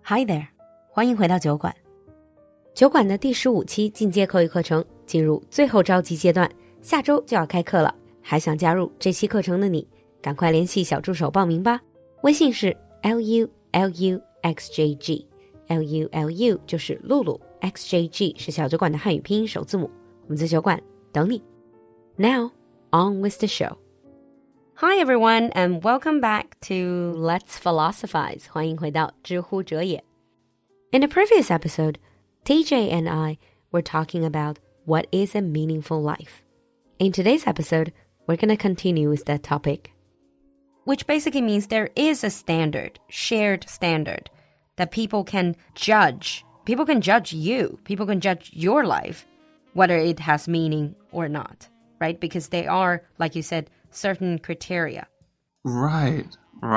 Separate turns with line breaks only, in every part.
Hi there， 欢迎回到酒馆。酒馆的第15期进阶口语课程进入最后召集阶段，下周就要开课了。还想加入这期课程的你，赶快联系小助手报名吧。微信是 LULUXJG，LULU 就是露露 ，XJG 是小酒馆的汉语拼音首字母。我们在酒馆等你。Now, on with the show. Hi everyone, and welcome back to Let's Philosophize. 欢迎回到知乎者也。In the previous episode, TJ and I were talking about what is a meaningful life. In today's episode, we're going to continue with that topic. Which basically means there is a standard, shared standard, that people can judge. People can judge you. People can judge your life, whether it has meaning or not, right? Because they are, like you said, certain criteria.
Right.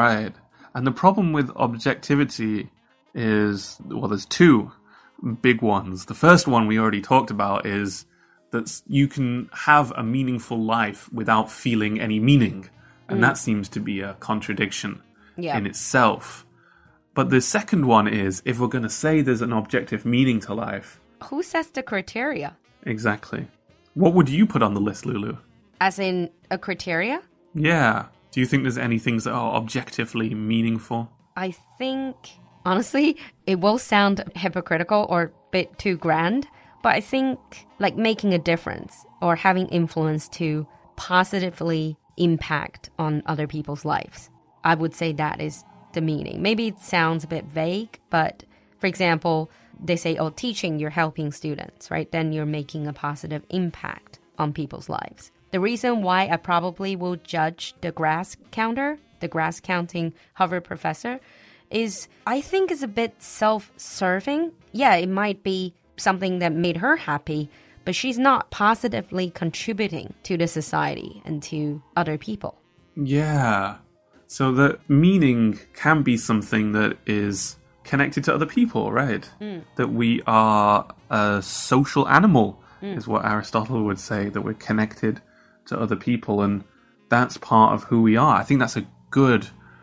And the problem with objectivity is, well, there's two big ones. The first one we already talked about is that you can have a meaningful life without feeling any meaning. And that seems to be a contradiction in itself. But the second one is, if we're going to say there's an objective meaning to life...
Who sets the criteria?
Exactly. What would you put on the list, Lulu?
As in a criteria?
Yeah. Do you think there's any things that are objectively meaningful?
I think, honestly, it will sound hypocritical or a bit too grand, but I think like making a difference or having influence to positively impact on other people's lives. I would say that is the meaning. Maybe it sounds a bit vague, but for example, they say, oh, teaching, you're helping students, right? Then you're making a positive impact on people's lives. The reason why I probably will judge the grass counter, the grass counting Harvard professor, is I think it's a bit self-serving. Yeah, it might be something that made her happy, but she's not positively contributing to the society and to other people.
Yeah. So the meaning can be something that is connected to other people, right? That we are a social animal, is what Aristotle would say, that we're connected to other people, and that's part of who we are. I think that's a good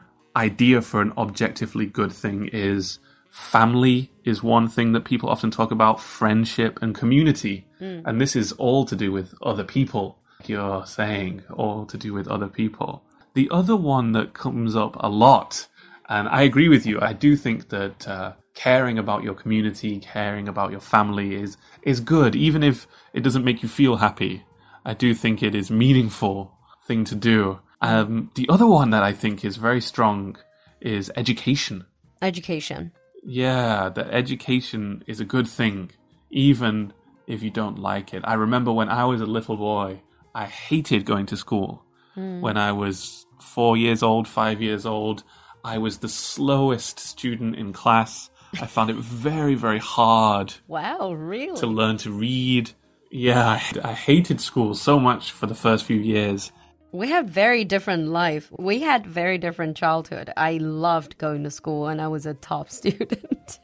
idea for an objectively good thing. Is family is one thing that people often talk about, friendship and community. And this is all to do with other people, you're saying, all to do with other people. The other one that comes up a lot, and I agree with you, I do think that caring about your community, caring about your family is good, even if it doesn't make you feel happy. I do think it is a meaningful thing to do. The other one that I think is very strong is education.
Education.
Yeah, that education is a good thing, even if you don't like it. I remember when I was a little boy, I hated going to school. When I was 4 years old, 5 years old, I was the slowest student in class. I found it very, very hard.
Wow, really?
To learn to read. Yeah, I hated school so much for the first few years.
We had very different life. We had very different childhood. I loved going to school and I was a top student.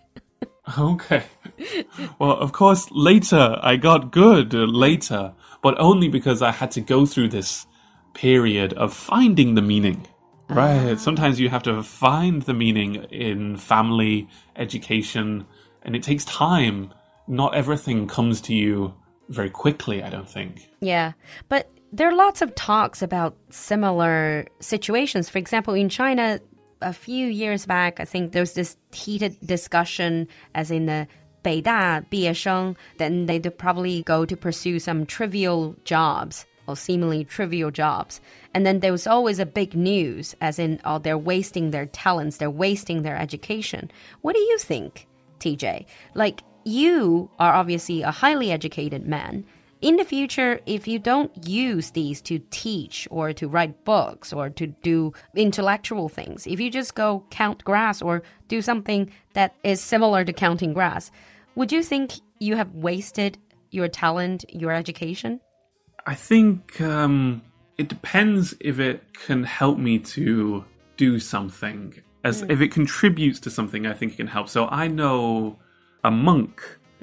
Okay. Well, of course, later, I got good later, but only because I had to go through this period of finding the meaning. Right. Sometimes you have to find the meaning in family, education, and it takes time. Not everything comes to you very quickly, I don't think.
Yeah, but there are lots of talks about similar situations. For example, in China, a few years back, I think there was this heated discussion as in the 北大毕业生, then they'd probably go to pursue some trivial jobs. Or seemingly trivial jobs. And then there was always a big news, as in, oh, they're wasting their talents, they're wasting their education. What do you think, TJ? Like, you are obviously a highly educated man. In the future, if you don't use these to teach or to write books or to do intellectual things, if you just go count grass or do something that is similar to counting grass, would you think you have wasted your talent, your education?
I think it depends if it can help me to do something. As if it contributes to something, I think it can help. So I know a monk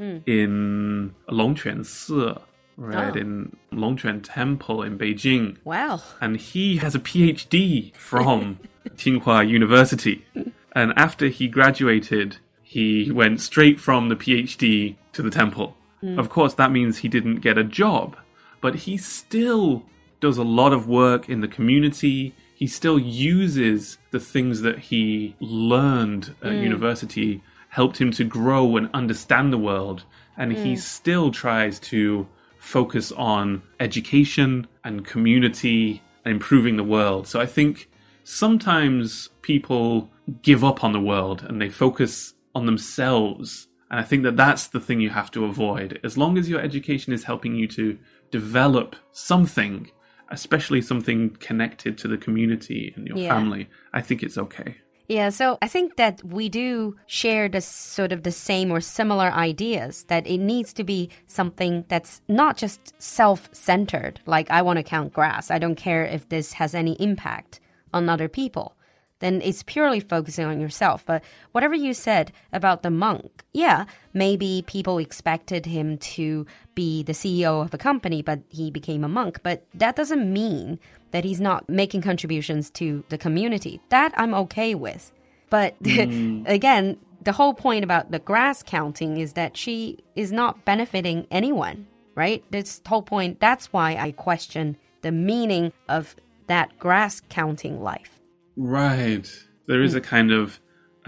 in Longquan Si, right, in Longquan Temple in Beijing.
Wow.
And he has a PhD from Tsinghua University. And after he graduated, he went straight from the PhD to the temple. Of course, that means he didn't get a job, but he still does a lot of work in the community. He still uses the things that he learned at university, helped him to grow and understand the world. And he still tries to focus on education and community and improving the world. So I think sometimes people give up on the world and they focus on themselves. And I think that that's the thing you have to avoid. As long as your education is helping you to develop something, especially something connected to the community and your family, I think it's okay.
Yeah, so I think that we do share the sort of the same or similar ideas, that it needs to be something that's not just self-centered, like I want to count grass. I don't care if this has any impact on other people. Then it's purely focusing on yourself. But whatever you said about the monk, yeah, maybe people expected him to be the CEO of a company, but he became a monk. But that doesn't mean that he's not making contributions to the community. That I'm okay with. But again, the whole point about the grass counting is that she is not benefiting anyone, right? This whole point, that's why I question the meaning of that grass counting life.
Right. There is a kind of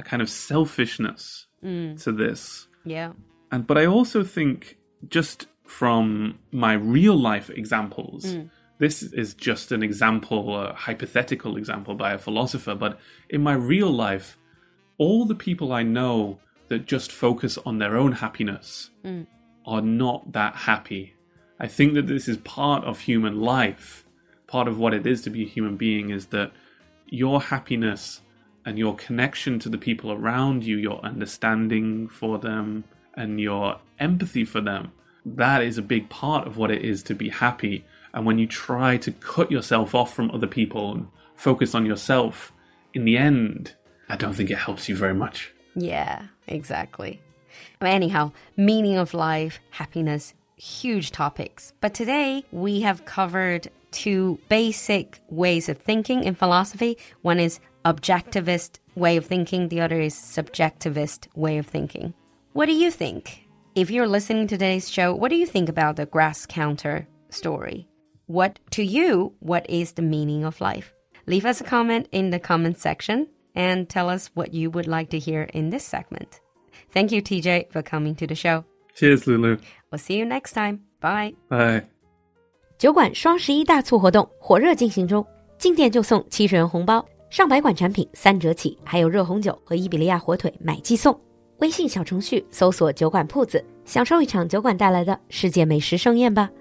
selfishness to this.
Yeah.
But I also think, just from my real life examples, this is just an example, a hypothetical example by a philosopher, but in my real life, all the people I know that just focus on their own happiness are not that happy. I think that this is part of human life. Part of what it is to be a human being is that your happiness and your connection to the people around you, your understanding for them and your empathy for them, that is a big part of what it is to be happy. And when you try to cut yourself off from other people and focus on yourself, in the end, I don't think it helps you very much.
Yeah, exactly. Anyhow, meaning of life, happiness, huge topics. But today we have covered two basic ways of thinking in philosophy. One is objectivist way of thinking. The other is subjectivist way of thinking. What do you think? If you're listening to today's show, what do you think about the grass counter story? To you, what is the meaning of life? Leave us a comment in the comment section and tell us what you would like to hear in this segment. Thank you, TJ, for coming to the show.
Cheers, Lulu.
We'll see you next time. Bye.
Bye.
酒馆双11大促活动火热进行中，进店就送70元红包，上百款产品3折起，还有热红酒和伊比利亚火腿买即送。微信小程序搜索酒馆铺子，享受一场酒馆带来的世界美食盛宴吧。